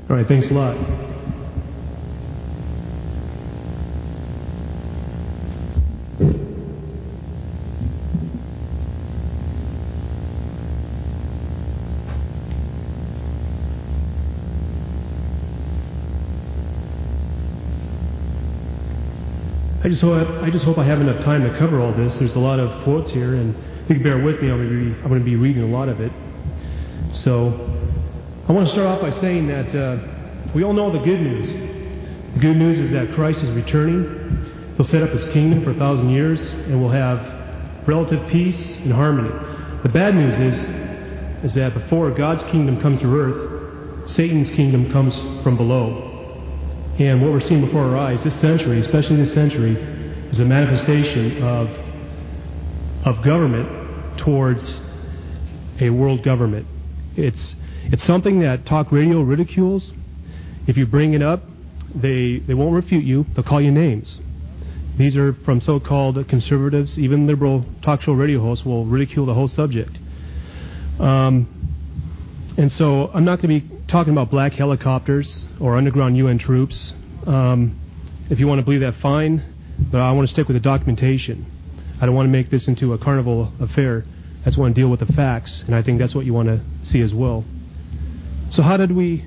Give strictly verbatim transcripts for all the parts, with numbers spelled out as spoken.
All right, thanks a lot. I just hope I just hope I have enough time to cover all this. There's a lot of quotes here, and if you can bear with me, I'm going to be, I'm going to be reading a lot of it. So I want to start off by saying that uh, we all know the good news. The good news is that Christ is returning. He'll set up His kingdom for a thousand years, and we'll have relative peace and harmony. The bad news is, is that before God's kingdom comes to earth, Satan's kingdom comes from below. And what we're seeing before our eyes this century, especially this century, is a manifestation of of government towards a world government. It's it's something that talk radio ridicules. If you bring it up, they they won't refute you. They'll call you names. These are from so-called conservatives. Even liberal talk show radio hosts will ridicule the whole subject. Um, and so I'm not going to be talking about black helicopters or underground U N troops. Um, if you want to believe that, fine. But I want to stick with the documentation. I don't want to make this into a carnival affair. I just want to deal with the facts, and I think that's what you want to see as well. So how did we,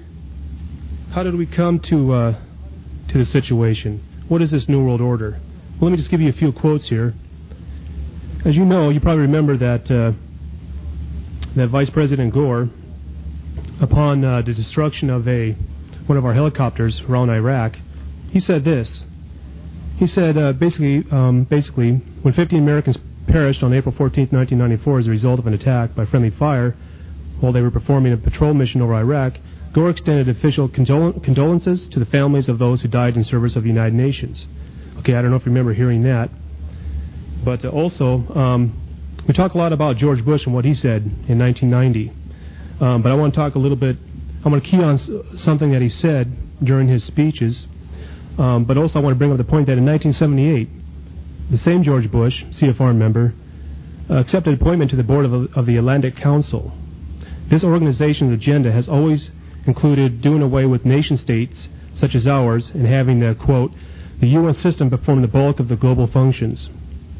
how did we come to uh, to the situation? What is this New World Order? Well, let me just give you a few quotes here. As you know, you probably remember that uh, that Vice President Gore, upon uh, the destruction of a one of our helicopters around Iraq, he said this. He said uh, basically, um, basically, when fifteen Americans perished on April fourteenth, nineteen ninety-four, as a result of an attack by friendly fire while they were performing a patrol mission over Iraq, Gore extended official condol- condolences to the families of those who died in service of the United Nations. Okay, I don't know if you remember hearing that, but uh, also um, we talk a lot about George Bush and what he said in nineteen ninety. Um, but I want to talk a little bit, I want to key on s- something that he said during his speeches, um, but also I want to bring up the point that in nineteen seventy-eight, the same George Bush, C F R member, uh, accepted appointment to the board of, of the Atlantic Council. This organization's agenda has always included doing away with nation-states such as ours and having the, quote, the U N system perform the bulk of the global functions.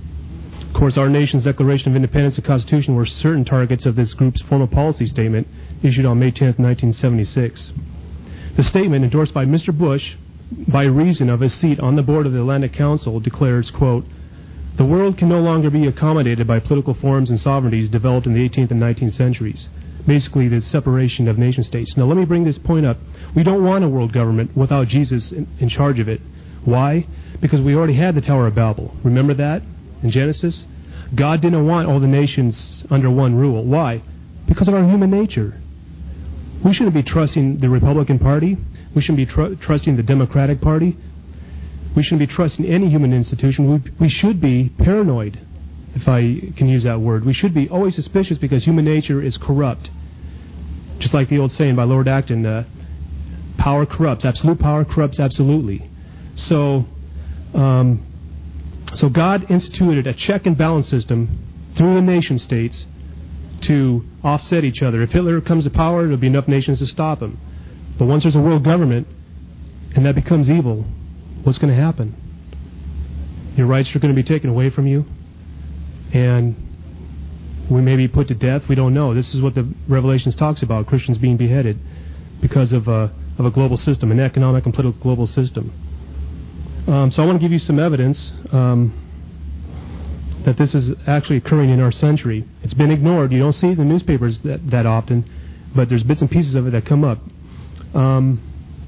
Of course, our nation's Declaration of Independence and Constitution were certain targets of this group's formal policy statement issued on May tenth, nineteen seventy-six. The statement, endorsed by Mister Bush by reason of his seat on the board of the Atlantic Council, declares, quote, the world can no longer be accommodated by political forms and sovereignties developed in the eighteenth and nineteenth centuries. Basically, the separation of nation-states. Now, let me bring this point up. We don't want a world government without Jesus in, in charge of it. Why? Because we already had the Tower of Babel. Remember that in Genesis? God didn't want all the nations under one rule. Why? Because of our human nature. We shouldn't be trusting the Republican Party. We shouldn't be tr- trusting the Democratic Party. We shouldn't be trusting any human institution. We, we should be paranoid, if I can use that word. We should be always suspicious because human nature is corrupt. Just like the old saying by Lord Acton, uh, power corrupts. Absolute power corrupts absolutely. So, um, so God instituted a check and balance system through the nation states to offset each other. If Hitler comes to power, there'll be enough nations to stop him. But once there's a world government and that becomes evil, what's going to happen? Your rights are going to be taken away from you, and we may be put to death. We don't know. This is what the Revelations talks about, Christians being beheaded because of a, of a global system, an economic and political global system. Um, so I want to give you some evidence um, that this is actually occurring in our century. It's been ignored. You don't see it in the newspapers that, that often, but there's bits and pieces of it that come up. Um,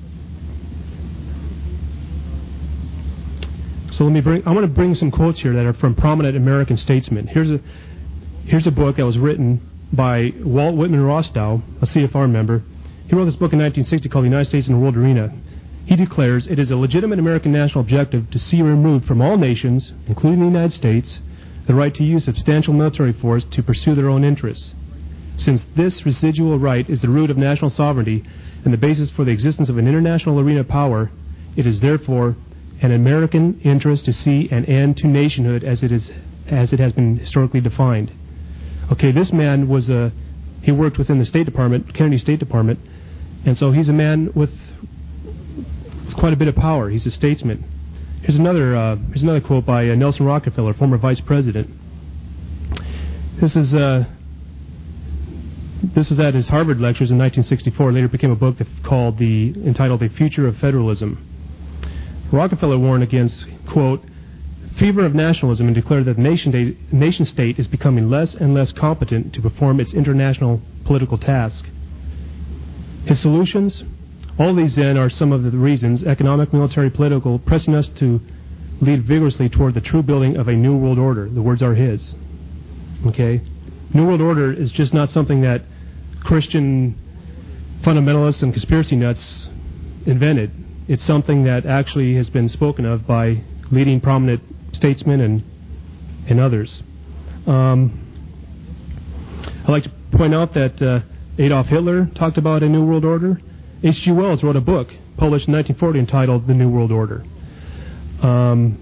so let me bring, I want to bring some quotes here that are from prominent American statesmen. Here's a Here's a book that was written by Walt Whitman Rostow, a C F R member. He wrote this book in nineteen sixty called The United States in the World Arena. He declares, it is a legitimate American national objective to see removed from all nations, including the United States, the right to use substantial military force to pursue their own interests. Since this residual right is the root of national sovereignty and the basis for the existence of an international arena power, it is therefore an American interest to see an end to nationhood as it is as it has been historically defined. Okay, this man was a, he worked within the State Department, Kennedy State Department, And so he's a man with, with quite a bit of power. He's a statesman. Here's another uh, here's another quote by uh, Nelson Rockefeller, former vice president. This is uh, this was at his Harvard lectures in nineteen sixty-four. Later became a book that called the entitled "The Future of Federalism." Rockefeller warned against, quote, fever of nationalism, and declared that the nation, day, nation state is becoming less and less competent to perform its international political task. His solutions? All these, then, are some of the reasons, economic, military, political, pressing us to lead vigorously toward the true building of a new world order. The words are his. Okay? New world order is just not something that Christian fundamentalists and conspiracy nuts invented. It's something that actually has been spoken of by leading prominent statesmen and and others. Um, I'd like to point out that uh, Adolf Hitler talked about a new world order. H G Wells wrote a book published in nineteen forty entitled The New World Order. Um,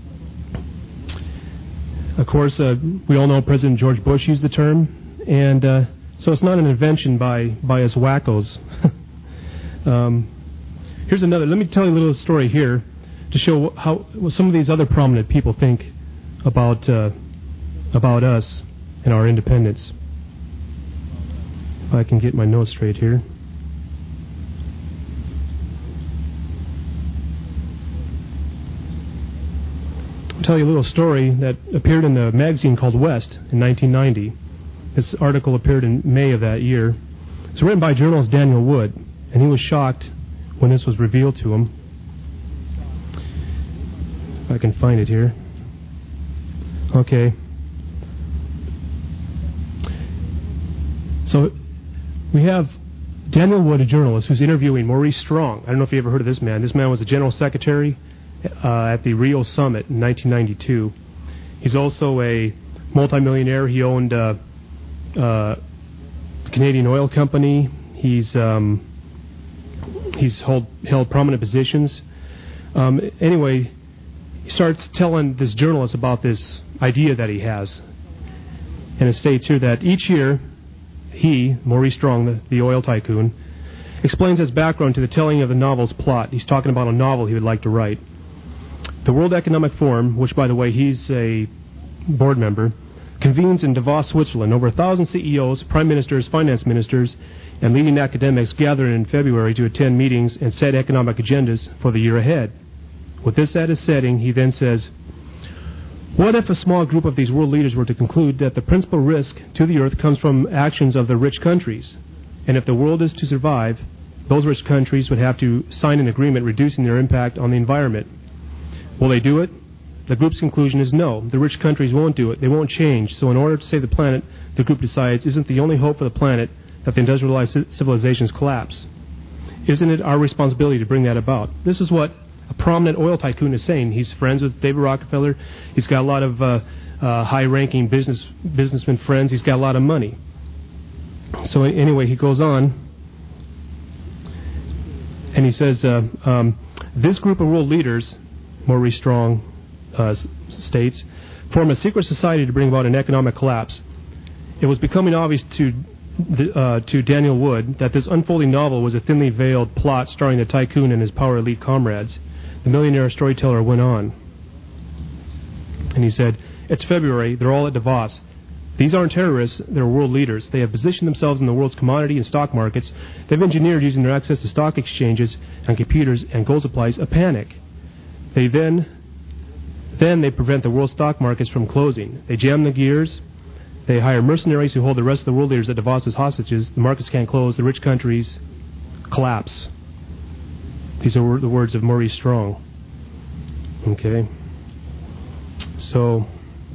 of course, uh, we all know President George Bush used the term, and uh, so it's not an invention by, by us wackos. um, here's another. Let me tell you a little story here to show how what some of these other prominent people think about uh, about us and our independence. If I can get my notes straight here. I'll tell you a little story that appeared in a magazine called West in nineteen ninety. This article appeared in May of that year. It's written by journalist Daniel Wood, and he was shocked when this was revealed to him. If I can find it here. Okay. So we have Daniel Wood, a journalist, who's interviewing Maurice Strong. I don't know if you ever heard of this man. This man was the general secretary uh, at the Rio Summit in nineteen ninety-two. He's also a multimillionaire. He owned uh, uh, the Canadian Oil Company. He's um, he's hold, held prominent positions. Um, anyway, he starts telling this journalist about this idea that he has. And it states here that each year, he, Maurice Strong, the, the oil tycoon, explains his background to the telling of the novel's plot. He's talking about a novel he would like to write. The World Economic Forum, which, by the way, he's a board member, convenes in Davos, Switzerland. Over a thousand C E Os, prime ministers, finance ministers, and leading academics gather in February to attend meetings and set economic agendas for the year ahead. With this at his setting, he then says, what if a small group of these world leaders were to conclude that the principal risk to the earth comes from actions of the rich countries? And if the world is to survive, those rich countries would have to sign an agreement reducing their impact on the environment. Will they do it? The group's conclusion is no. The rich countries won't do it. They won't change. So in order to save the planet, the group decides, isn't the only hope for the planet that the industrialized civilizations collapse? Isn't it our responsibility to bring that about? This is what a prominent oil tycoon is saying. He's friends with David Rockefeller. He's got a lot of uh, uh, high-ranking business businessman friends. He's got a lot of money. So anyway, he goes on, and he says, uh, um, this group of world leaders, Maurice Strong uh, states, form a secret society to bring about an economic collapse. It was becoming obvious to the, uh, to Daniel Wood that this unfolding novel was a thinly veiled plot starring the tycoon and his power elite comrades. The millionaire storyteller went on, and he said, it's February, they're all at Davos. These aren't terrorists, they're world leaders. They have positioned themselves in the world's commodity and stock markets. They've engineered, using their access to stock exchanges and computers and gold supplies, a panic. They then, then they prevent the world stock markets from closing. They jam the gears. They hire mercenaries who hold the rest of the world leaders at Davos as hostages. The markets can't close. The rich countries collapse. These are the words of Maurice Strong. Okay. So,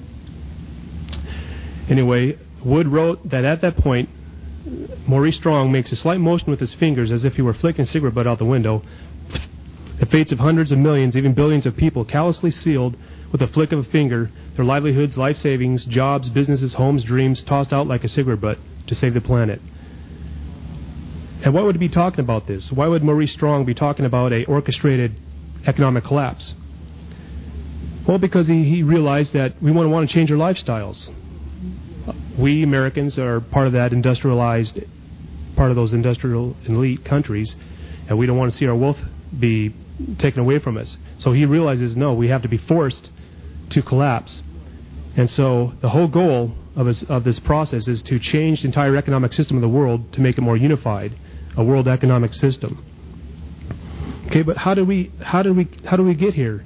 anyway, Wood wrote that at that point, Maurice Strong makes a slight motion with his fingers as if he were flicking a cigarette butt out the window. The fates of hundreds of millions, even billions of people, callously sealed with a flick of a finger, their livelihoods, life savings, jobs, businesses, homes, dreams, tossed out like a cigarette butt to save the planet. And why would he be talking about this? Why would Maurice Strong be talking about a orchestrated economic collapse? Well, because he, he realized that we want to want to change our lifestyles. We Americans are part of that industrialized part of those industrial elite countries, and we don't want to see our wealth be taken away from us. So he realizes, no, we have to be forced to collapse. And so the whole goal of this, of this process is to change the entire economic system of the world to make it more unified, a world economic system. Okay, but how do we how do we how do we get here?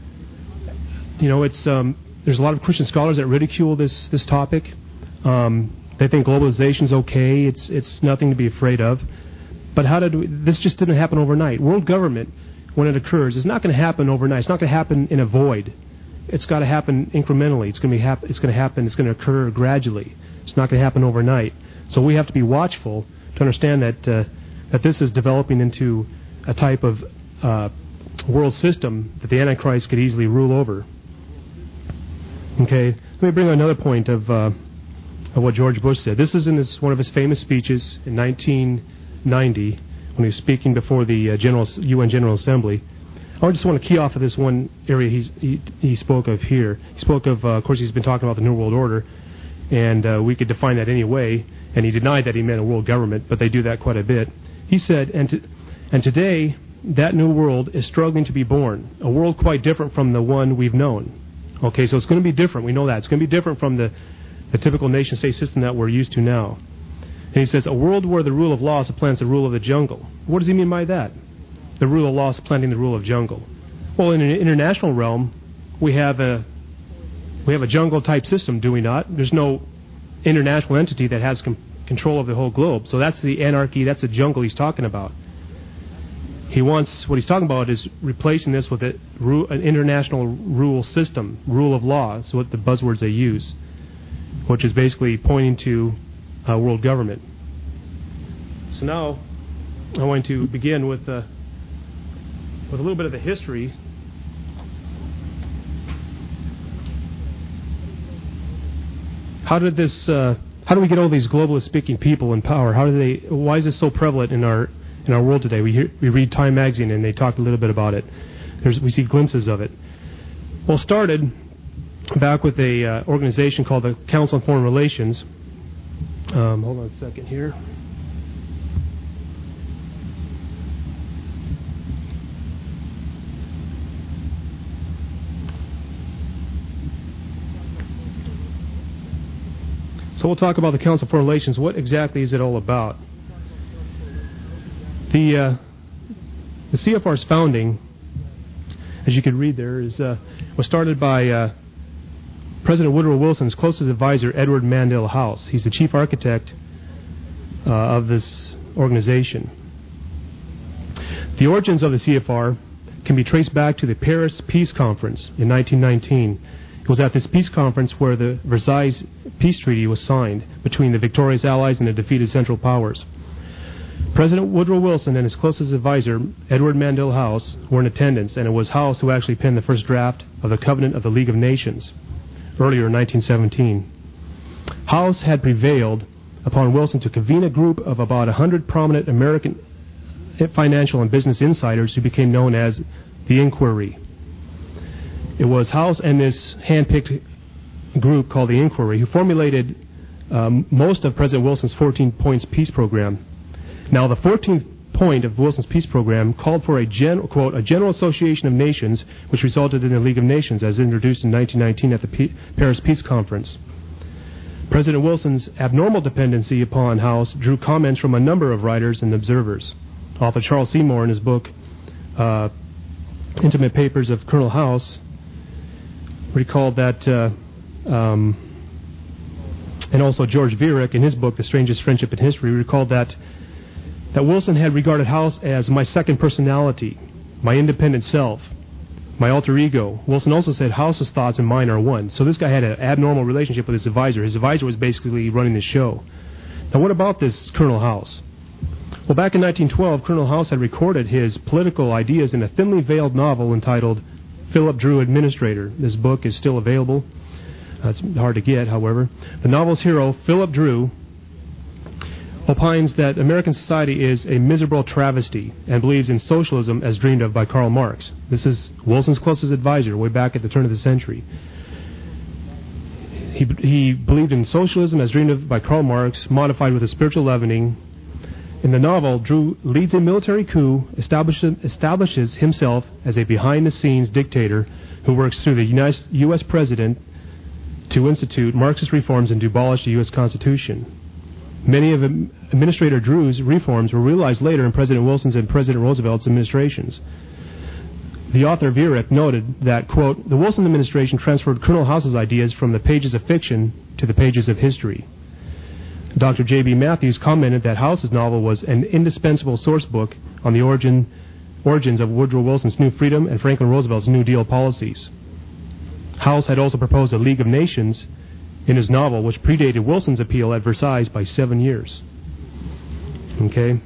You know, it's um, there's a lot of Christian scholars that ridicule this this topic. Um, they think globalization's okay. It's it's nothing to be afraid of. But how did we, this just didn't happen overnight? World government, when it occurs, is not going to happen overnight. It's not going to happen in a void. It's got to happen incrementally. It's going to be hap- It's going to happen. It's going to occur gradually. It's not going to happen overnight. So we have to be watchful to understand that uh, that this is developing into a type of uh, world system that the Antichrist could easily rule over. Okay, let me bring on another point of uh, of what George Bush said. This is in his, one of his famous speeches in nineteen ninety when he was speaking before the uh, General U N General Assembly. I just want to key off of this one area he's, he he spoke of here. He spoke of, uh, of course, he's been talking about the New World Order, and uh, we could define that any way. And he denied that he meant a world government, but they do that quite a bit. He said, and to, and today that new world is struggling to be born, a world quite different from the one we've known. Okay, so it's going to be different. We know that. It's going to be different from the, the typical nation-state system that we're used to now. And he says, a world where the rule of law supplants the rule of the jungle. What does he mean by that? The rule of law supplanting the rule of jungle. Well, in an international realm, we have a we have a jungle-type system, do we not? There's no international entity that has com- control of the whole globe. So that's the anarchy, that's the jungle he's talking about. He wants, what he's talking about is replacing this with a, an international rule system, rule of law, is what the buzzwords they use, which is basically pointing to uh, world government. So now I want to begin with, uh, with a little bit of the history. How did this, uh, how do we get all these globalist-speaking people in power? How do they, why is this so prevalent in our in our world today? We hear, we read Time magazine and they talk a little bit about it. There's, we see glimpses of it. Well, it started back with a uh, organization called the Council on Foreign Relations. Um, hold on a second here. So we'll talk about the Council on Foreign Relations. What exactly is it all about? The uh, the C F R's founding, as you could read there, is uh, was started by uh, President Woodrow Wilson's closest advisor, Edward Mandell House. He's the chief architect uh, of this organization. The origins of the C F R can be traced back to the Paris Peace Conference in nineteen nineteen. It was at this peace conference where the Versailles Peace Treaty was signed between the victorious Allies and the defeated Central Powers. President Woodrow Wilson and his closest advisor, Edward Mandell House, were in attendance, and it was House who actually penned the first draft of the Covenant of the League of Nations, earlier in nineteen seventeen. House had prevailed upon Wilson to convene a group of about one hundred prominent American financial and business insiders who became known as the Inquiry. It was House and this hand-picked group called the Inquiry who formulated um, most of President Wilson's fourteen points peace program. Now, the fourteenth point of Wilson's peace program called for a, gen- quote, a general association of nations, which resulted in the League of Nations, as introduced in nineteen nineteen at the P- Paris Peace Conference. President Wilson's abnormal dependency upon House drew comments from a number of writers and observers. Author Charles Seymour, in his book, uh, Intimate Papers of Colonel House, recalled that, uh, um, and also George Viereck, in his book, The Strangest Friendship in History, recalled that that Wilson had regarded House as my second personality, my independent self, my alter ego. Wilson also said House's thoughts and mine are one. So this guy had an abnormal relationship with his advisor. His advisor was basically running the show. Now, what about this Colonel House? Well, back in nineteen twelve, Colonel House had recorded his political ideas in a thinly veiled novel entitled Philip Drew, Administrator. This book is still available. Uh, it's hard to get, however. The novel's hero, Philip Drew, opines that American society is a miserable travesty and believes in socialism as dreamed of by Karl Marx. This is Wilson's closest advisor way back at the turn of the century. He, he believed in socialism as dreamed of by Karl Marx, modified with a spiritual leavening, In the novel, Drew leads a military coup, establishes, establishes himself as a behind-the-scenes dictator who works through the United, U S president to institute Marxist reforms and to abolish the U S Constitution. Many of Administrator Drew's reforms were realized later in President Wilson's and President Roosevelt's administrations. The author Viereck noted that, quote, the Wilson administration transferred Colonel House's ideas from the pages of fiction to the pages of history. Doctor J B Matthews commented that House's novel was an indispensable source book on the origin, origins of Woodrow Wilson's New Freedom and Franklin Roosevelt's New Deal policies. House had also proposed a League of Nations in his novel, which predated Wilson's appeal at Versailles by seven years. Okay.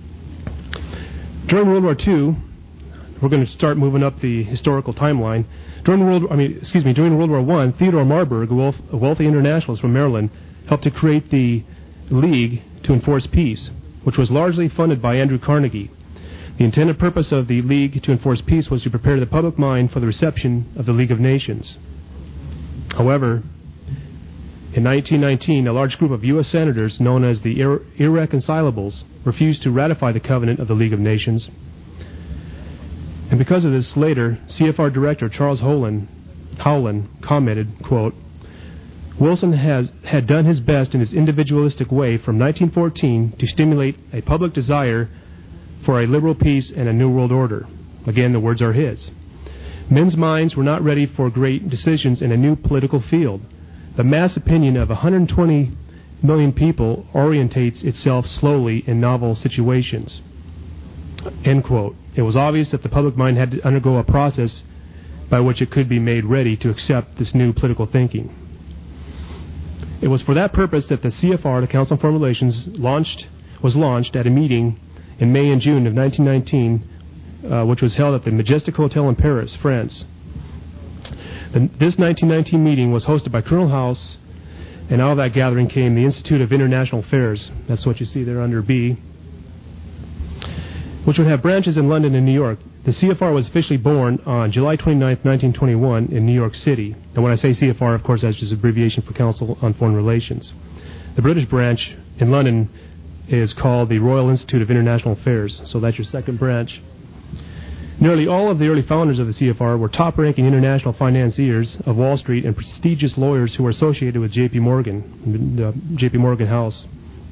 During World War Two, we're going to start moving up the historical timeline. During World, I mean, excuse me, during World War One, Theodore Marburg, a, wealth, a wealthy internationalist from Maryland, helped to create the League to Enforce Peace, which was largely funded by Andrew Carnegie. The intended purpose of the League to Enforce Peace was to prepare the public mind for the reception of the League of Nations. However, in nineteen nineteen, a large group of U S senators, known as the Ir- Irreconcilables, refused to ratify the covenant of the League of Nations. And because of this, later, C F R Director Charles Howland, Howland commented, quote, Wilson has had done his best in his individualistic way from nineteen fourteen to stimulate a public desire for a liberal peace and a new world order. Again, the words are his. Men's minds were not ready for great decisions in a new political field. The mass opinion of one hundred twenty million people orientates itself slowly in novel situations. End quote. It was obvious that the public mind had to undergo a process by which it could be made ready to accept this new political thinking. It was for that purpose that the C F R, the Council on Foreign Relations, launched, was launched at a meeting in May and June of nineteen nineteen, uh, which was held at the Majestic Hotel in Paris, France. The, this nineteen nineteen meeting was hosted by Colonel House, and out of that gathering came the Institute of International Affairs. That's what you see there under B, which would have branches in London and New York. The C F R was officially born on July twenty-ninth, nineteen twenty-one in New York City. And when I say C F R, of course, that's just abbreviation for Council on Foreign Relations. The British branch in London is called the Royal Institute of International Affairs, so that's your second branch. Nearly all of the early founders of the C F R were top-ranking international financiers of Wall Street and prestigious lawyers who were associated with J P Morgan, the J P Morgan House.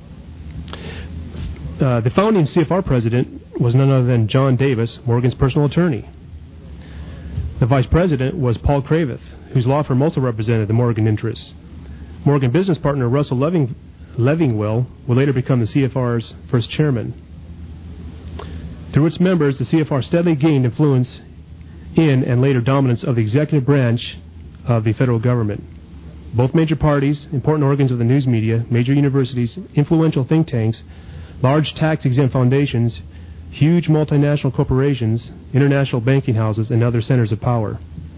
Uh, the founding C F R president was none other than John Davis, Morgan's personal attorney. The vice president was Paul Craveth, whose law firm also represented the Morgan interests. Morgan business partner Russell Leving, Levingwell would later become the C F R's first chairman. Through its members, the C F R steadily gained influence in and later dominance of the executive branch of the federal government. Both major parties, important organs of the news media, major universities, influential think tanks, large tax-exempt foundations, huge multinational corporations, international banking houses, and other centers of power.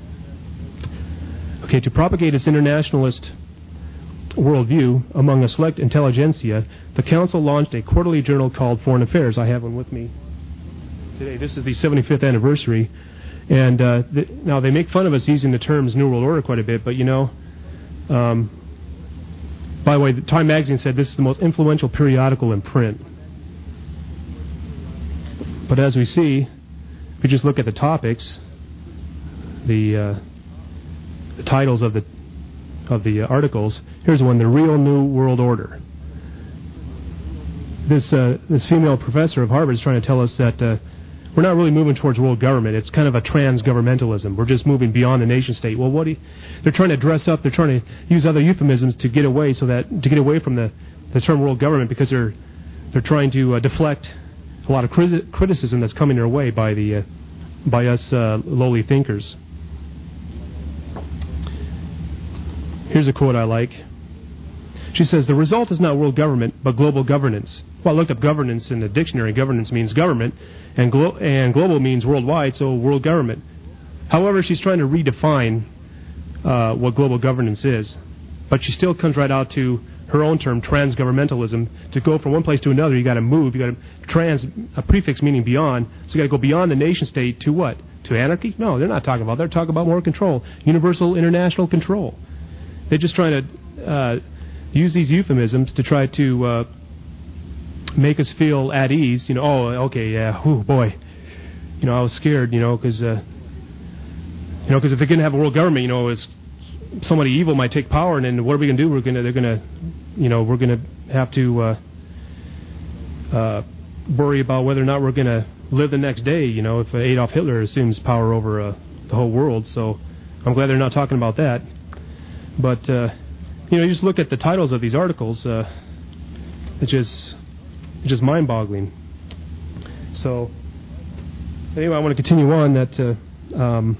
Okay, to propagate its internationalist worldview among a select intelligentsia, the Council launched a quarterly journal called Foreign Affairs. I have one with me today. This is the seventy-fifth anniversary. And uh, th- now they make fun of us using the terms New World Order quite a bit, but you know, um, by the way, the Time magazine said this is the most influential periodical in print. But as we see, if you just look at the topics, the, uh, the titles of the of the uh, articles, here's one: The Real New World Order. This uh, this female professor of Harvard is trying to tell us that uh, we're not really moving towards world government. It's kind of a trans-governmentalism. We're just moving beyond the nation state. Well, what do you, they're trying to dress up. They're trying to use other euphemisms to get away, so that to get away from the, the term world government, because they're they're trying to uh, deflect a lot of criti- criticism that's coming their way by the uh, by us uh, lowly thinkers. Here's a quote I like. She says, "The result is not world government, but global governance." Well, I looked up governance in the dictionary. Governance means government, and glo- and global means worldwide, so world government. However, she's trying to redefine uh, what global governance is, but she still comes right out to her own term, trans-governmentalism. To go from one place to another, you got to move. You got to trans, a prefix meaning beyond. So you got to go beyond the nation state to what? To anarchy? No, they're not talking about. They're talking about more control, universal international control. They're just trying to uh, use these euphemisms to try to uh, make us feel at ease. You know, oh, okay, yeah, oh boy, you know, I was scared, you know, because uh, you know, because if they're going to have a world government, you know, it's somebody evil might take power, and then what are we going to do? We're going to, they're going to, you know, we're going to have to uh, uh, worry about whether or not we're going to live the next day. You know, if Adolf Hitler assumes power over uh, the whole world. So I'm glad they're not talking about that. But uh, you know, you just look at the titles of these articles. Uh, it's just, it's just mind-boggling. So anyway, I want to continue on that. Uh, um,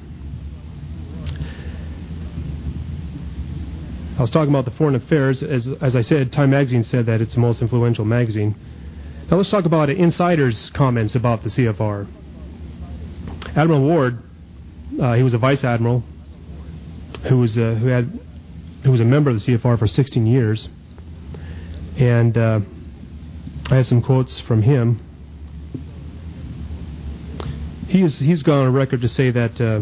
I was talking about the foreign affairs. As as I said, Time Magazine said that it's the most influential magazine. Now let's talk about insiders' comments about the C F R. Admiral Ward, uh, he was a vice admiral who was uh, who had who was a member of the C F R for sixteen years, and uh, I have some quotes from him. He's he's gone on record to say that uh,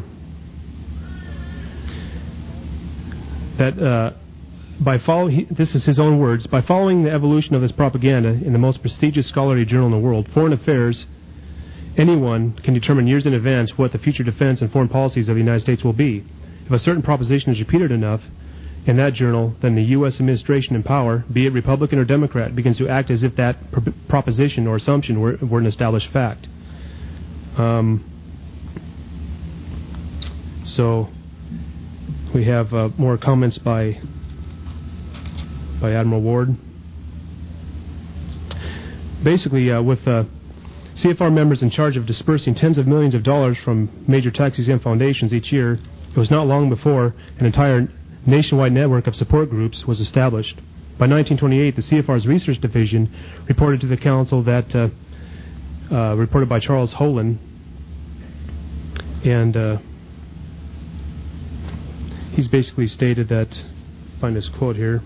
that. Uh, By follow, he, this is his own words, by following the evolution of this propaganda in the most prestigious scholarly journal in the world, Foreign Affairs, anyone can determine years in advance what the future defense and foreign policies of the United States will be. If a certain proposition is repeated enough in that journal, then the U S administration in power, be it Republican or Democrat, begins to act as if that pr- proposition or assumption were, were an established fact. Um, so we have uh, more comments by... by Admiral Ward. Basically, uh, with uh, C F R members in charge of dispersing tens of millions of dollars from major tax-exempt foundations each year, it was not long before an entire nationwide network of support groups was established. By nineteen twenty-eight, the C F R's research division reported to the council that, uh, uh, reported by Charles Holen, and uh, he's basically stated that, find this quote here,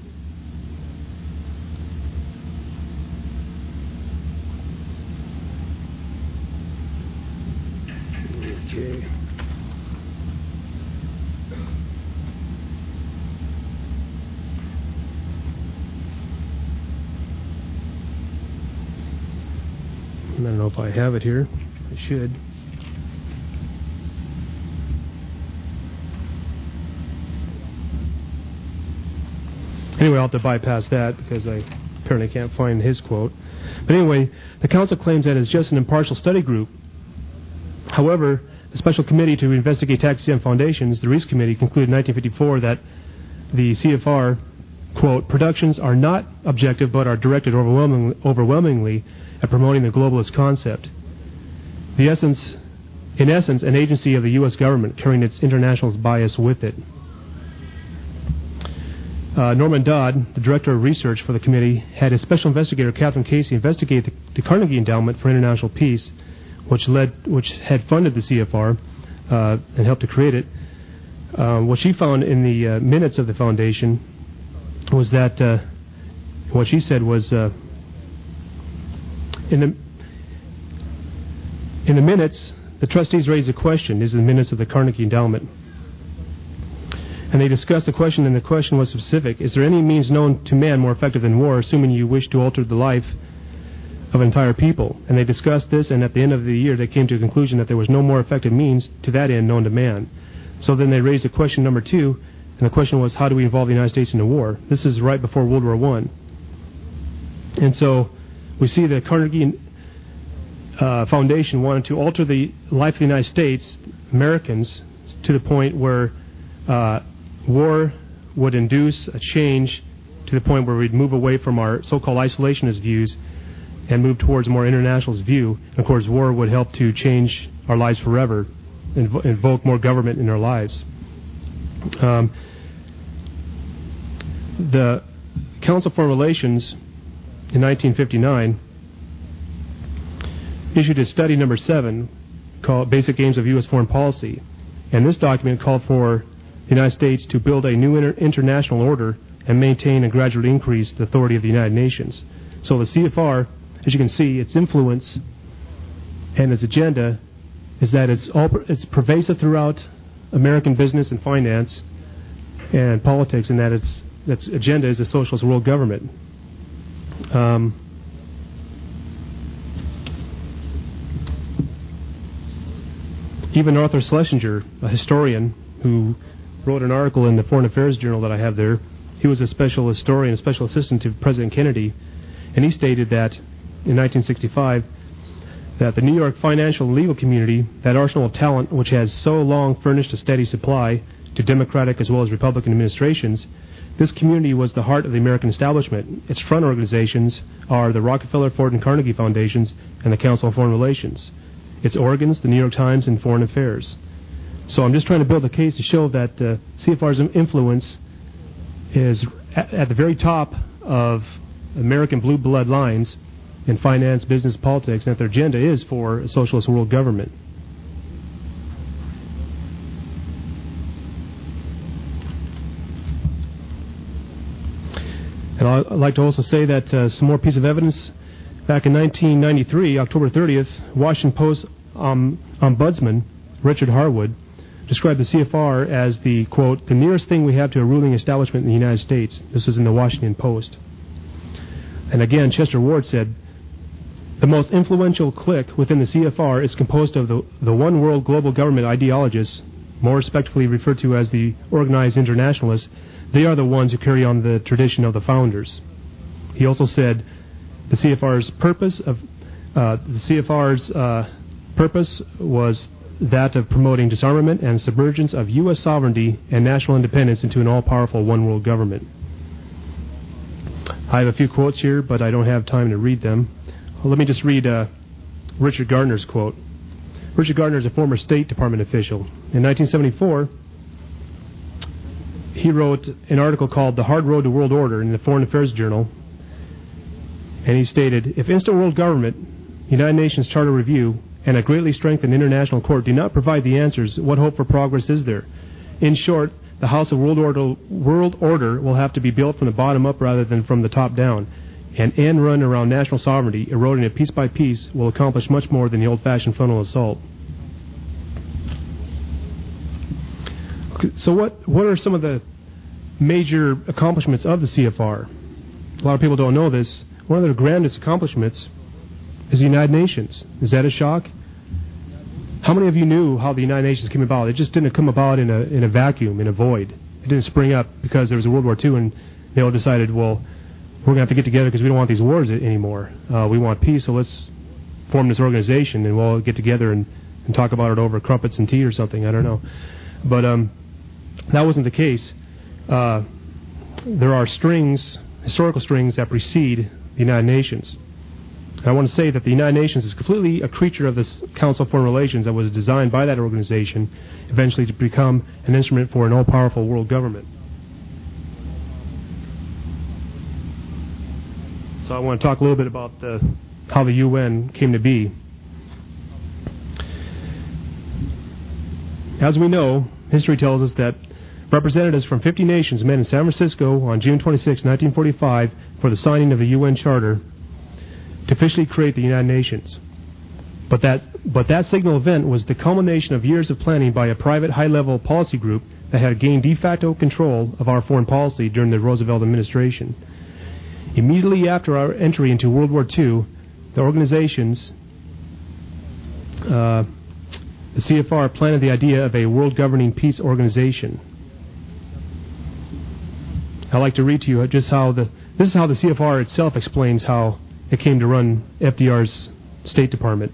I don't know if I have it here. I should. Anyway, I'll have to bypass that because I apparently can't find his quote. But anyway, the council claims that it's just an impartial study group. However, the Special Committee to Investigate Tax-Exempt Foundations, the Reese Committee, concluded in nineteen fifty-four that the C F R, quote, productions are not objective but are directed overwhelmingly, overwhelmingly at promoting the globalist concept. The essence, in essence, an agency of the U S government carrying its internationalist bias with it. Uh, Norman Dodd, the director of research for the committee, had his special investigator Catherine Casey investigate the, the Carnegie Endowment for International Peace, which led, which had funded the C F R uh, and helped to create it. Uh, what she found in the uh, minutes of the foundation was that uh, what she said was uh, in the in the minutes, the trustees raised a question. These are the minutes of the Carnegie Endowment. And they discussed the question, and the question was specific. Is there any means known to man more effective than war, assuming you wish to alter the life of an entire people? And they discussed this, and at the end of the year, they came to a conclusion that there was no more effective means to that end known to man. So then they raised a question number two, and the question was, how do we involve the United States in a war? This is right before World War One. And so we see the Carnegie uh, Foundation wanted to alter the life of the United States, Americans, to the point where uh, war would induce a change to the point where we'd move away from our so-called isolationist views and move towards a more internationalist view. And of course, war would help to change our lives forever, inv- invoke more government in our lives. Um, the Council for Relations in nineteen fifty-nine issued a study number seven called Basic Aims of U S Foreign Policy. And this document called for the United States to build a new inter- international order and maintain and gradually increase the authority of the United Nations. So the C F R, as you can see, its influence and its agenda is that it's all it's pervasive throughout American business and finance and politics, and that its its agenda is a socialist world government. Um, Even Arthur Schlesinger, a historian who wrote an article in the Foreign Affairs Journal that I have there, he was a special historian, a special assistant to President Kennedy, and he stated that in nineteen sixty-five that the New York financial and legal community, that arsenal of talent which has so long furnished a steady supply to Democratic as well as Republican administrations, this community was the heart of the American establishment. Its front organizations are the Rockefeller, Ford, and Carnegie Foundations and the Council of Foreign Relations. Its organs, the New York Times, and Foreign Affairs. So I'm just trying to build a case to show that uh, C F R's influence is at, at the very top of American blue blood lines in finance, business, politics, and that their agenda is for a socialist world government. And I'd like to also say that uh, some more piece of evidence. Back in nineteen ninety-three, October thirtieth, Washington Post um, ombudsman Richard Harwood described the C F R as the, quote, the nearest thing we have to a ruling establishment in the United States. This was in the Washington Post. And again, Chester Ward said, the most influential clique within the C F R is composed of the, the one world global government ideologists, more respectfully referred to as the organized internationalists. They are the ones who carry on the tradition of the founders. He also said, the C F R's purpose of uh, the C F R's uh, purpose was that of promoting disarmament and submergence of U S sovereignty and national independence into an all-powerful one-world government. I have a few quotes here, but I don't have time to read them. Well, let me just read uh, Richard Gardner's quote. Richard Gardner is a former State Department official. In nineteen seventy-four, he wrote an article called The Hard Road to World Order in the Foreign Affairs Journal. And he stated, if instant world government, United Nations Charter Review, and a greatly strengthened international court do not provide the answers, what hope for progress is there? In short, the House of World Order, world order will have to be built from the bottom up rather than from the top down. An end run around national sovereignty, eroding it piece by piece, will accomplish much more than the old-fashioned frontal assault. Okay, so what, what are some of the major accomplishments of the C F R? A lot of people don't know this. One of their grandest accomplishments is the United Nations. Is that a shock? How many of you knew how the United Nations came about? It just didn't come about in a in a vacuum, in a void. It didn't spring up because there was a World War Two and they all decided, well, we're going to have to get together because we don't want these wars anymore. Uh, we want peace, so let's form this organization and we'll all get together and, and talk about it over crumpets and tea or something. I don't know. But um, that wasn't the case. Uh, there are strings, historical strings that precede the United Nations. And I want to say that the United Nations is completely a creature of this Council of Foreign Relations that was designed by that organization eventually to become an instrument for an all-powerful world government. So I want to talk a little bit about the, how the U N came to be. As we know, history tells us that representatives from fifty nations met in San Francisco on June twenty-sixth, nineteen forty-five for the signing of the U N Charter to officially create the United Nations. But that, but that signal event was the culmination of years of planning by a private high-level policy group that had gained de facto control of our foreign policy during the Roosevelt administration. Immediately after our entry into World War Two, the organizations, uh, the C F R, planted the idea of a world governing peace organization. I'd like to read to you just how the, this is how the C F R itself explains how it came to run F D R's State Department.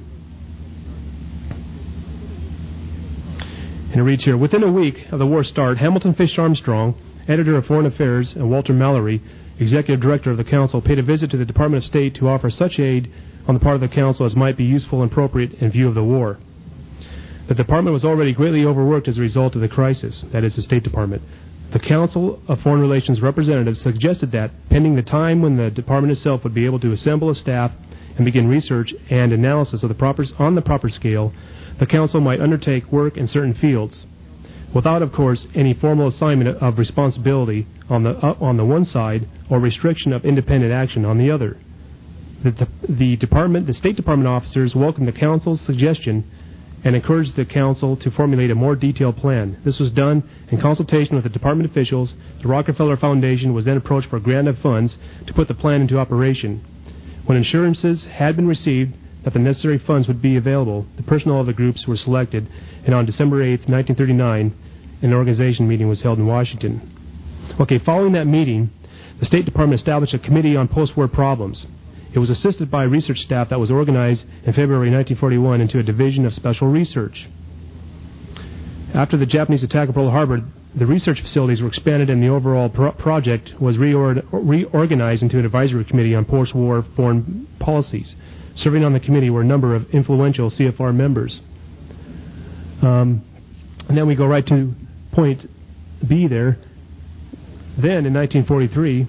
And it reads here, within a week of the war's start, Hamilton Fish Armstrong, editor of Foreign Affairs, and Walter Mallory, executive director of the Council, paid a visit to the Department of State to offer such aid on the part of the Council as might be useful and appropriate in view of the war. The Department was already greatly overworked as a result of the crisis, that is, the State Department. The Council of Foreign Relations representatives suggested that, pending the time when the Department itself would be able to assemble a staff and begin research and analysis of the proper, on the proper scale, the Council might undertake work in certain fields, without, of course, any formal assignment of responsibility on the uh, on the one side or restriction of independent action on the other. The, the, the Department, the State Department officers welcomed the Council's suggestion and encouraged the Council to formulate a more detailed plan. This was done in consultation with the Department officials. The Rockefeller Foundation was then approached for a grant of funds to put the plan into operation. When assurances had been received that the necessary funds would be available, the personnel of the groups were selected, and on December eighth, nineteen thirty-nine, an organization meeting was held in Washington. Okay, following that meeting, the State Department established a committee on post-war problems. It was assisted by a research staff that was organized in February nineteen forty-one into a division of special research. After the Japanese attack of Pearl Harbor, the research facilities were expanded and the overall pro- project was reor- reorganized into an advisory committee on post-war foreign policies. Serving on the committee were a number of influential C F R members. Um, and then we go right to point B there. Then, in nineteen forty-three,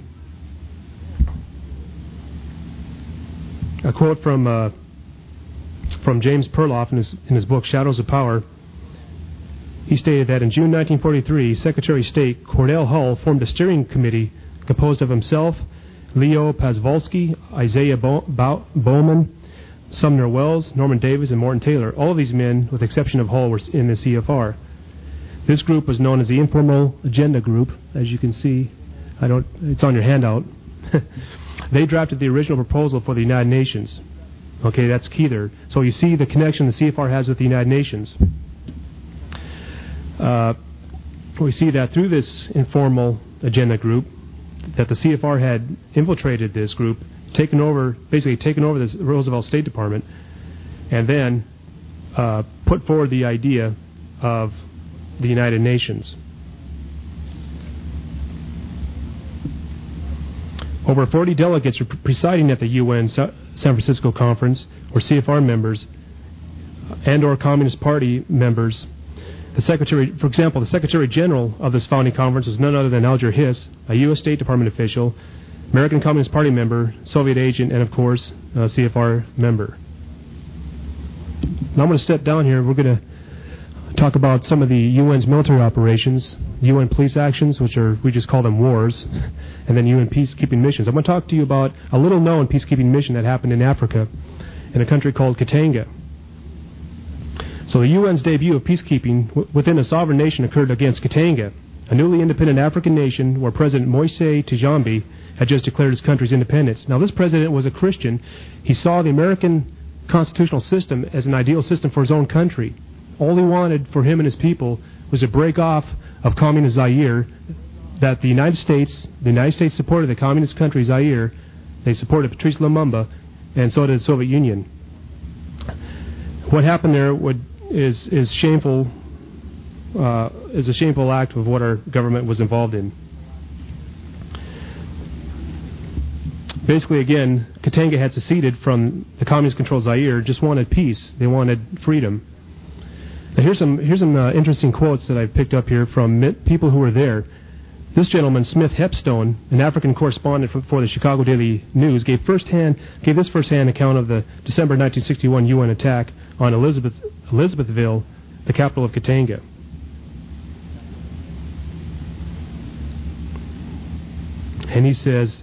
a quote from uh, from James Perloff in his, in his book, Shadows of Power. He stated that in June nineteen forty-three, Secretary of State Cordell Hull formed a steering committee composed of himself, Leo Pazvolsky, Isaiah Bo- Bo- Bowman, Sumner Wells, Norman Davis, and Morton Taylor. All of these men, with the exception of Hull, were in the C F R. This group was known as the Informal Agenda Group, as you can see. I don't. It's on your handout. They drafted the original proposal for the United Nations. Okay, that's key there. So you see the connection the C F R has with the United Nations. Uh, we see that through this informal agenda group, that the C F R had infiltrated this group, taken over, basically taken over the Roosevelt State Department, and then uh, put forward the idea of the United Nations. Over forty delegates were presiding at the U N San Francisco conference, were C F R members and or Communist Party members. The Secretary, for example, the Secretary General of this founding conference was none other than Alger Hiss, a U S State Department official, American Communist Party member, Soviet agent, and of course, a C F R member. Now I'm going to step down here. We're going to talk about some of the U N's military operations, U N police actions, which are, we just call them wars, and then U N peacekeeping missions. I'm going to talk to you about a little-known peacekeeping mission that happened in Africa, in a country called Katanga. So the U N's debut of peacekeeping w- within a sovereign nation occurred against Katanga, a newly independent African nation where President Moise Tujambi had just declared his country's independence. Now, this president was a Christian. He saw the American constitutional system as an ideal system for his own country. All he wanted for him and his people was to break off of communist Zaire, that the United States, the United States supported the communist country Zaire. They supported Patrice Lumumba, and so did the Soviet Union. What happened there would is is shameful, uh, is a shameful act of what our government was involved in. Basically, again, Katanga had seceded from the communist-controlled Zaire, just wanted peace. They wanted freedom. Now, here's some here's some uh, interesting quotes that I picked up here from people who were there. This gentleman, Smith Hepstone, an African correspondent for, for the Chicago Daily News, gave firsthand gave this firsthand account of the December nineteen sixty-one U N attack on Elizabeth Elizabethville, the capital of Katanga. And he says,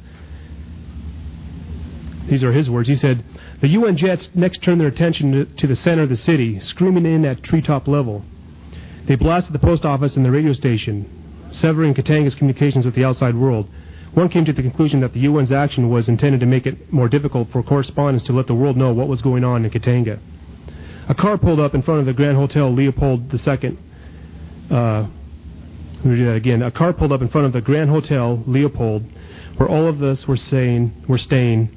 these are his words. He said, the U N jets next turned their attention to, to the center of the city, screaming in at treetop level. They blasted the post office and the radio station, severing Katanga's communications with the outside world. One came to the conclusion that the U N's action was intended to make it more difficult for correspondents to let the world know what was going on in Katanga. A car pulled up in front of the Grand Hotel Leopold the Second. Uh, let me do that again. A car pulled up in front of the Grand Hotel Leopold, where all of us were saying, were staying.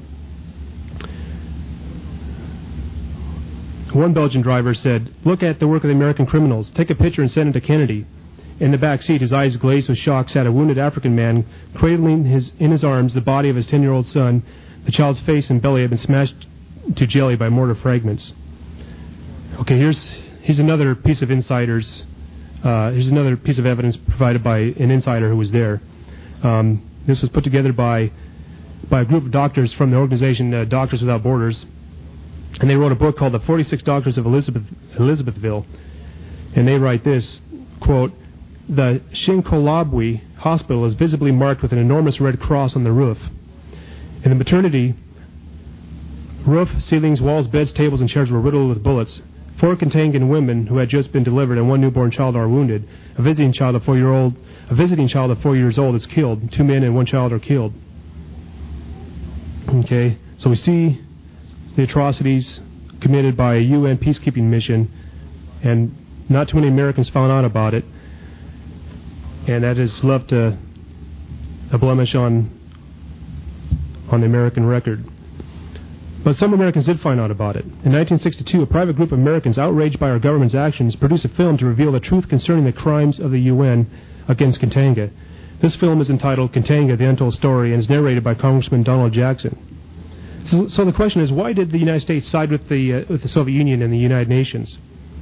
One Belgian driver said, "Look at the work of the American criminals. Take a picture and send it to Kennedy." In the back seat, his eyes glazed with shock, sat a wounded African man, cradling his, in his arms the body of his ten-year-old son. The child's face and belly had been smashed to jelly by mortar fragments. Okay, here's here's another piece of insiders. Uh, here's another piece of evidence provided by an insider who was there. Um, this was put together by by a group of doctors from the organization uh, Doctors Without Borders, and they wrote a book called "The forty-six Doctors of Elizabeth Elizabethville," and they write this quote: "The Shinkolabwe Hospital is visibly marked with an enormous red cross on the roof. In the maternity roof, ceilings, walls, beds, tables, and chairs were riddled with bullets. Four Katangan women who had just been delivered and one newborn child are wounded. A visiting child of four-year-old, a visiting child of four years old is killed. Two men and one child are killed." Okay, so we see the atrocities committed by a U N peacekeeping mission, and not too many Americans found out about it, and that has left a, a blemish on on the American record. But some Americans did find out about it. In nineteen sixty-two, a private group of Americans outraged by our government's actions produced a film to reveal the truth concerning the crimes of the U N against Katanga. This film is entitled Katanga, The Untold Story, and is narrated by Congressman Donald Jackson. So, so the question is, why did the United States side with the, uh, with the Soviet Union and the United Nations?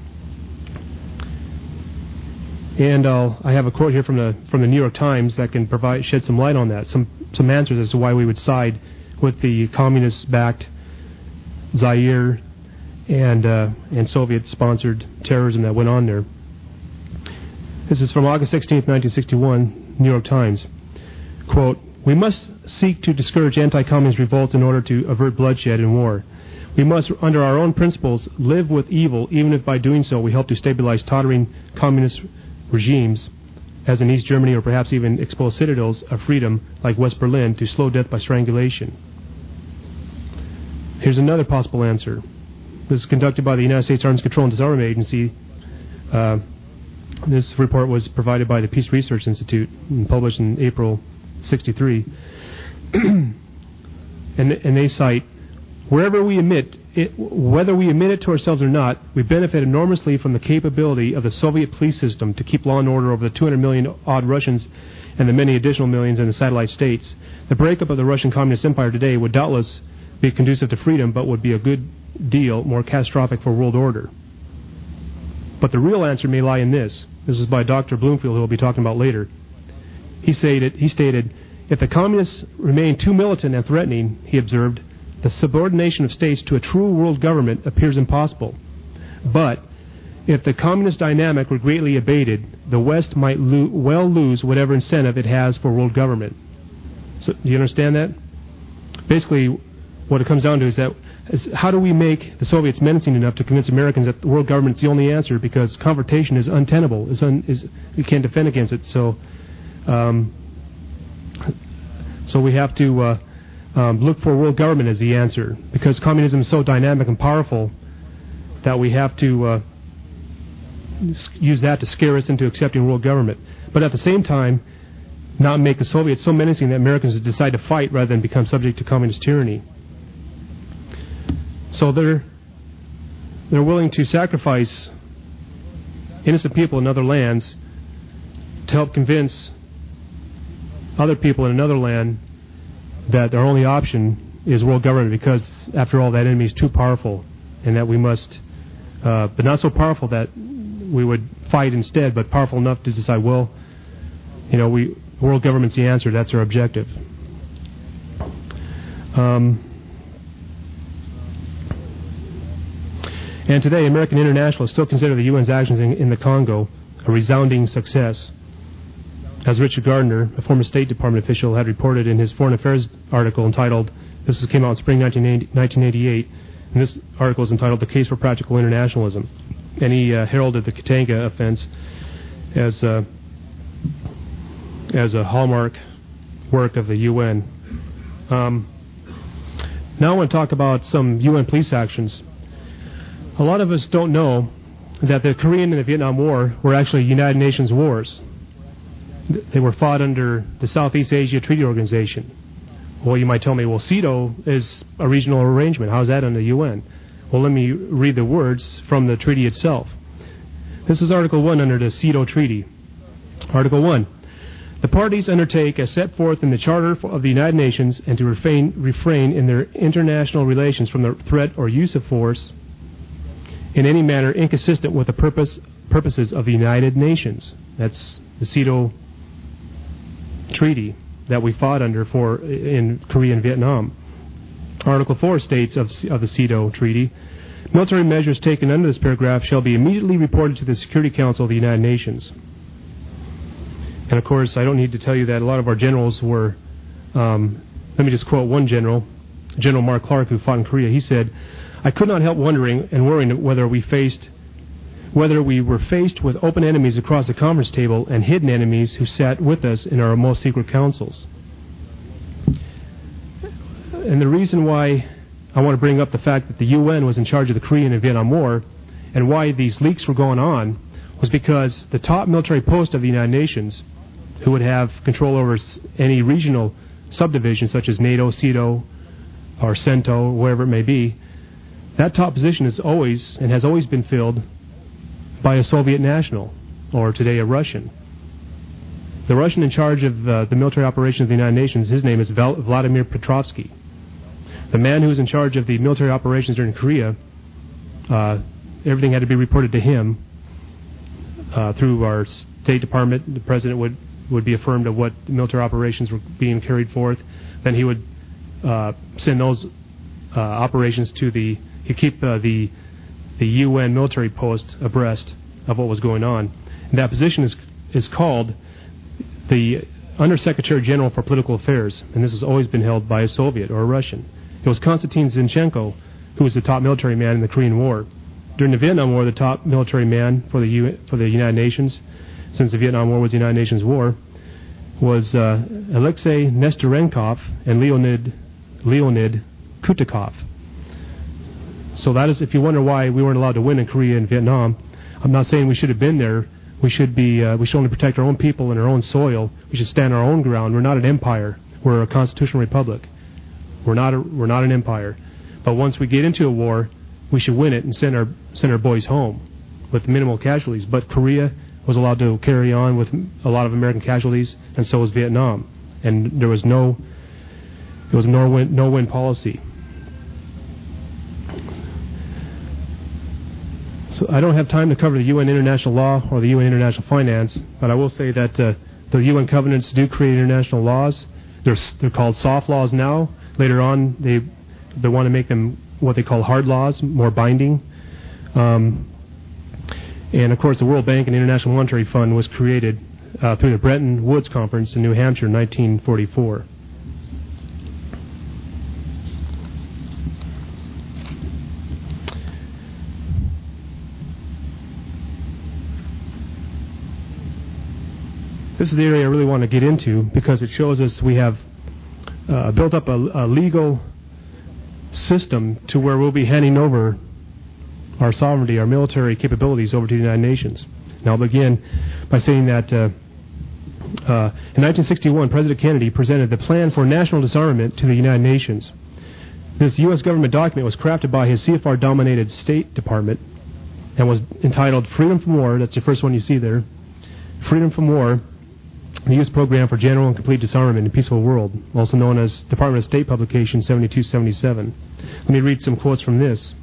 And uh, I have a quote here from the from the New York Times that can provide shed some light on that, some some answers as to why we would side with the communist-backed Zaire and uh, and Soviet-sponsored terrorism that went on there. This is from August sixteenth, nineteen sixty-one, New York Times. Quote, "We must seek to discourage anti-communist revolts in order to avert bloodshed and war. We must, under our own principles, live with evil, even if by doing so we help to stabilize tottering communist regimes, as in East Germany, or perhaps even expose citadels of freedom like West Berlin to slow death by strangulation." Here's another possible answer. This is conducted by the United States Arms Control and Disarmament Agency. Uh, this report was provided by the Peace Research Institute and published in April sixty-three. and, and they cite, "Wherever we admit it, whether we admit it to ourselves or not, we benefit enormously from the capability of the Soviet police system to keep law and order over the two hundred million odd Russians and the many additional millions in the satellite states. The breakup of the Russian Communist Empire today would doubtless be conducive to freedom, but would be a good deal more catastrophic for world order. But the real answer may lie in this." This is by Doctor Bloomfield, who we'll be talking about later. He stated, he stated, "If the communists remain too militant and threatening," he observed, "the subordination of states to a true world government appears impossible. But if the communist dynamic were greatly abated, the West might lo- well lose whatever incentive it has for world government." So, do you understand that? Basically, what it comes down to is that is how do we make the Soviets menacing enough to convince Americans that the world government is the only answer, because confrontation is untenable. Is un, is we can't defend against it. So, um, so we have to uh, um, look for world government as the answer, because communism is so dynamic and powerful that we have to uh, use that to scare us into accepting world government. But at the same time, not make the Soviets so menacing that Americans decide to fight rather than become subject to communist tyranny. So they're they're willing to sacrifice innocent people in other lands to help convince other people in another land that their only option is world government, because after all, that enemy is too powerful, and that we must, uh, but not so powerful that we would fight instead, but powerful enough to decide, well, you know, we world government's the answer. That's our objective. Um, And today, American internationalists still consider the U N's actions in, in the Congo a resounding success. As Richard Gardner, a former State Department official, had reported in his Foreign Affairs article entitled, this came out in spring nineteen eighty-eight, and this article is entitled "The Case for Practical Internationalism." And he uh, heralded the Katanga offense as, uh, as a hallmark work of the U N. Um, now I want to talk about some U N police actions. A lot of us don't know that the Korean and the Vietnam War were actually United Nations wars. They were fought under the Southeast Asia Treaty Organization. Well, you might tell me, well, CEDAW is a regional arrangement. How is that under the U N? Well, let me read the words from the treaty itself. This is Article one under the CEDAW Treaty. Article one. The parties undertake, as set forth in the Charter of the United Nations, and to refrain, refrain in their international relations from the threat or use of force in any manner inconsistent with the purpose purposes of the United Nations. That's the CEDAW Treaty that we fought under for in Korea and Vietnam. Article four states of, of the CEDAW Treaty, military measures taken under this paragraph shall be immediately reported to the Security Council of the United Nations. And of course, I don't need to tell you that a lot of our generals were, um, let me just quote one general, General Mark Clark, who fought in Korea. He said, "I could not help wondering and worrying whether we faced, whether we were faced with open enemies across the conference table and hidden enemies who sat with us in our most secret councils." And the reason why I want to bring up the fact that the U N was in charge of the Korean and Vietnam War, and why these leaks were going on was because the top military post of the United Nations, who would have control over any regional subdivision such as NATO, CETO, or CENTO, wherever it may be, that top position is always and has always been filled by a Soviet national, or today a Russian. The Russian in charge of uh, the military operations of the United Nations, his name is Val- Vladimir Petrovsky. The man who was in charge of the military operations during Korea, uh, everything had to be reported to him uh, through our State Department. The president would, would be affirmed of what military operations were being carried forth. Then he would uh, send those uh, operations to the, he'd keep uh, the, the U N military post abreast of what was going on. And that position is, is called the Undersecretary General for Political Affairs, and this has always been held by a Soviet or a Russian. It was Konstantin Zinchenko who was the top military man in the Korean War. During the Vietnam War, the top military man for the U- for the United Nations, since the Vietnam War was the United Nations war, was uh, Alexei Nestorenkov and Leonid Leonid Kutakov. So that is, if you wonder why we weren't allowed to win in Korea and Vietnam, I'm not saying we should have been there. We should be. Uh, we should only protect our own people and our own soil. We should stand our own ground. We're not an empire. We're a constitutional republic. We're not. A, we're not an empire. But once we get into a war, we should win it and send our send our boys home with minimal casualties. But Korea was allowed to carry on with a lot of American casualties, and so was Vietnam. And there was no. There was no win no win policy. So I don't have time to cover the U N international law or the U N international finance, but I will say that uh, the U N covenants do create international laws. They're they're called soft laws now. Later on, they they want to make them what they call hard laws, more binding. Um, and of course, the World Bank and International Monetary Fund was created uh, through the Bretton Woods Conference in New Hampshire in nineteen forty-four. This is the area I really want to get into because it shows us we have uh, built up a, a legal system to where we'll be handing over our sovereignty, our military capabilities over to the United Nations. Now I'll begin by saying that uh, uh, in nineteen sixty-one, President Kennedy presented the Plan for National Disarmament to the United Nations. This U S government document was crafted by his C F R-dominated State Department and was entitled Freedom from War. That's the first one you see there. Freedom from War, the U S Program for General and Complete Disarmament in a Peaceful World, also known as Department of State Publication seventy-two seventy-seven. Let me read some quotes from this.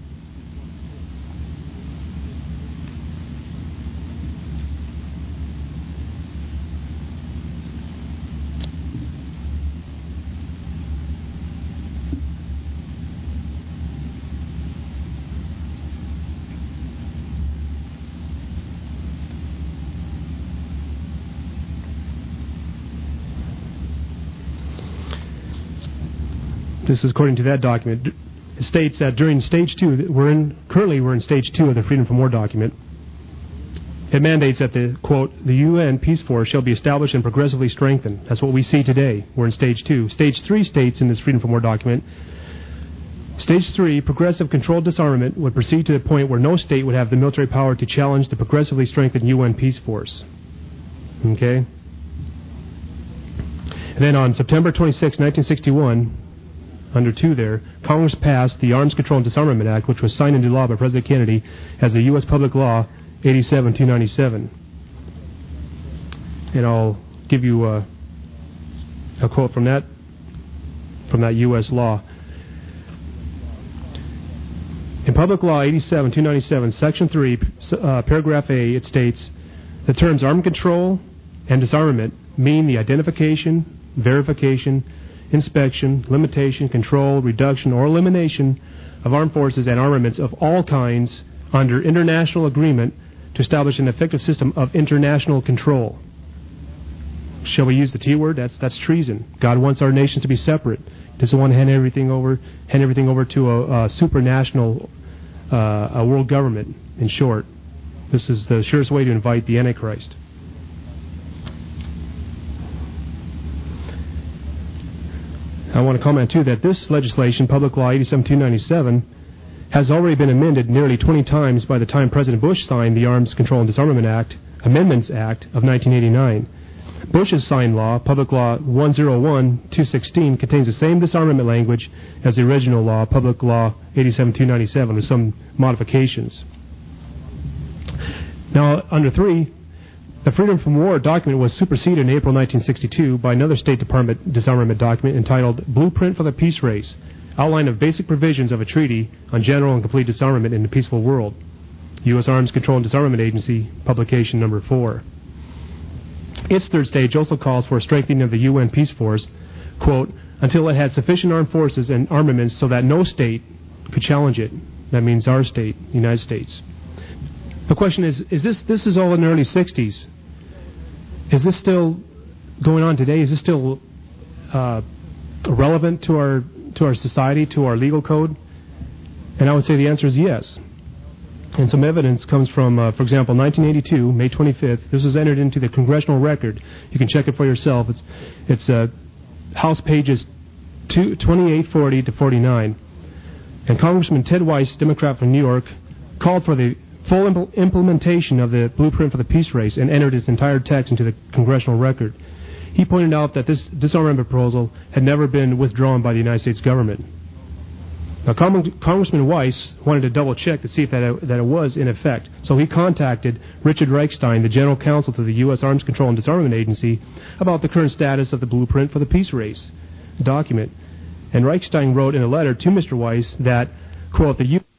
This is according to that document. It states that during stage two, we're in currently we're in stage two of the Freedom from War document. It mandates that the quote the U N Peace Force shall be established and progressively strengthened. That's what we see today. We're in stage two. Stage three states in this Freedom from War document. Stage three, progressive controlled disarmament, would proceed to the point where no state would have the military power to challenge the progressively strengthened U N Peace Force. Okay. And then on September twenty-sixth, nineteen sixty-one. Under two there, Congress passed the Arms Control and Disarmament Act, which was signed into law by President Kennedy as the U S Public Law eighty-seven two ninety-seven. And I'll give you a, a quote from that from that U S law. In Public Law eighty-seven two ninety-seven, Section three, uh, Paragraph A, it states, the terms arms control and disarmament mean the identification, verification, inspection, limitation, control, reduction, or elimination of armed forces and armaments of all kinds under international agreement to establish an effective system of international control. Shall we use the T word? That's that's treason. God wants our nations to be separate. He doesn't want to hand everything over hand everything over to a, a supranational uh, a world government. In short, this is the surest way to invite the Antichrist. I I want to comment, too, that this legislation, Public Law eighty-seven two ninety-seven, has already been amended nearly twenty times by the time President Bush signed the Arms Control and Disarmament Act, Amendments Act of nineteen eighty-nine. Bush's signed law, Public Law one oh one two sixteen, contains the same disarmament language as the original law, Public Law eighty-seven two ninety-seven, with some modifications. Now, under three, the Freedom from War document was superseded in April nineteen sixty-two by another State Department disarmament document entitled Blueprint for the Peace Race, Outline of Basic Provisions of a Treaty on General and Complete Disarmament in a Peaceful World, U S Arms Control and Disarmament Agency, publication number four. Its third stage also calls for a strengthening of the U N Peace Force, quote, until it had sufficient armed forces and armaments so that no state could challenge it. That means our state, the United States. The question is, is this, this is all in the early sixties. Is this still going on today? Is this still uh, relevant to our, to our society, to our legal code? And I would say the answer is yes. And some evidence comes from, uh, for example, nineteen eighty-two, May twenty-fifth. This was entered into the Congressional Record. You can check it for yourself. It's, it's uh, House pages twenty-eight forty to forty-nine. And Congressman Ted Weiss, Democrat from New York, called for the full impl- implementation of the Blueprint for the Peace Race and entered its entire text into the Congressional Record. He pointed out that this disarmament proposal had never been withdrawn by the United States government. Now, Cong- Congressman Weiss wanted to double-check to see if that it, that it was in effect, so he contacted Richard Reichstein, the General Counsel to the U S Arms Control and Disarmament Agency, about the current status of the Blueprint for the Peace Race document. And Reichstein wrote in a letter to Mister Weiss that, quote, the U